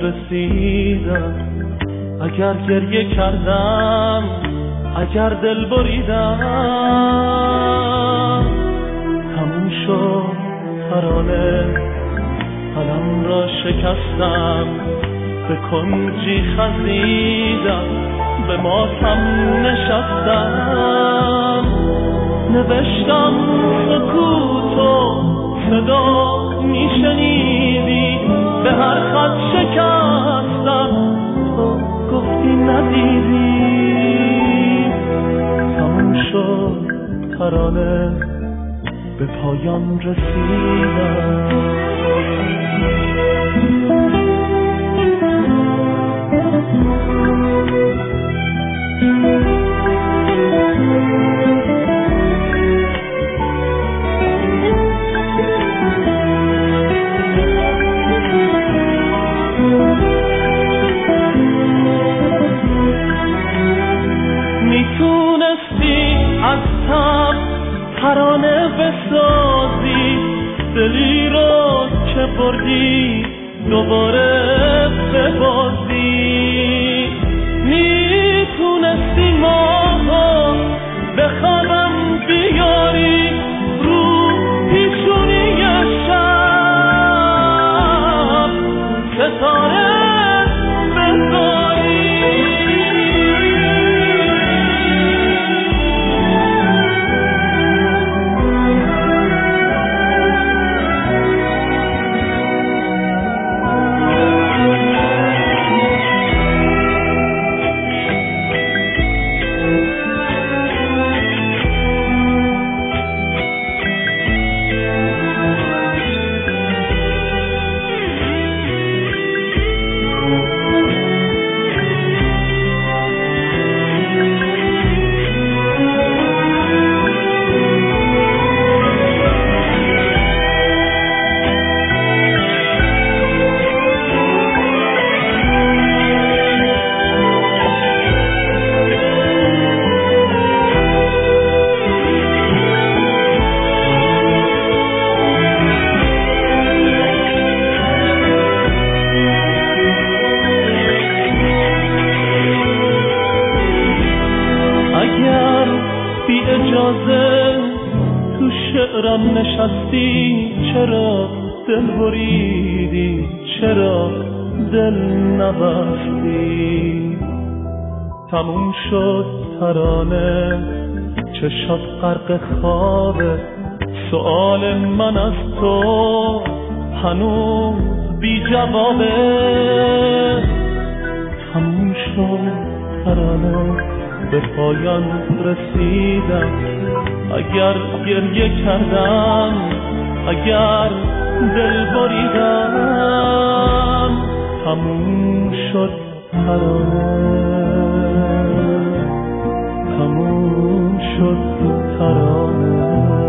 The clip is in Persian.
رسیدم، اگر گریه کردم، اگر دل بریدم، تموم شد ترانه، قلم را شکستم، به کنجی خزیدم، به ماتم نشستم، نوشتم سکوتو صدا میشنیدی، به هر خط شکستم، تو گفتی ندیدی، تموم شد ترانه، به پایان رسیدم. میتونستی از تب ترانه بسازی، دلی رو که بردی دوباره ببازی، میتونستی ماها به خوابم بیاری، رو پیشونی شب ستاره بذاری. تو شعرم نشستی، چرا دل بریدی، چرا دل نبستی، تموم شد ترانه، چشات غرق خوابه، سؤال من از تو هنوز بی جوابه، تموم شد ترانه، به پایان رسیدم، اگر گریه کردم، اگر دل بریدم، تموم شد ترانه، تموم شد ترانه.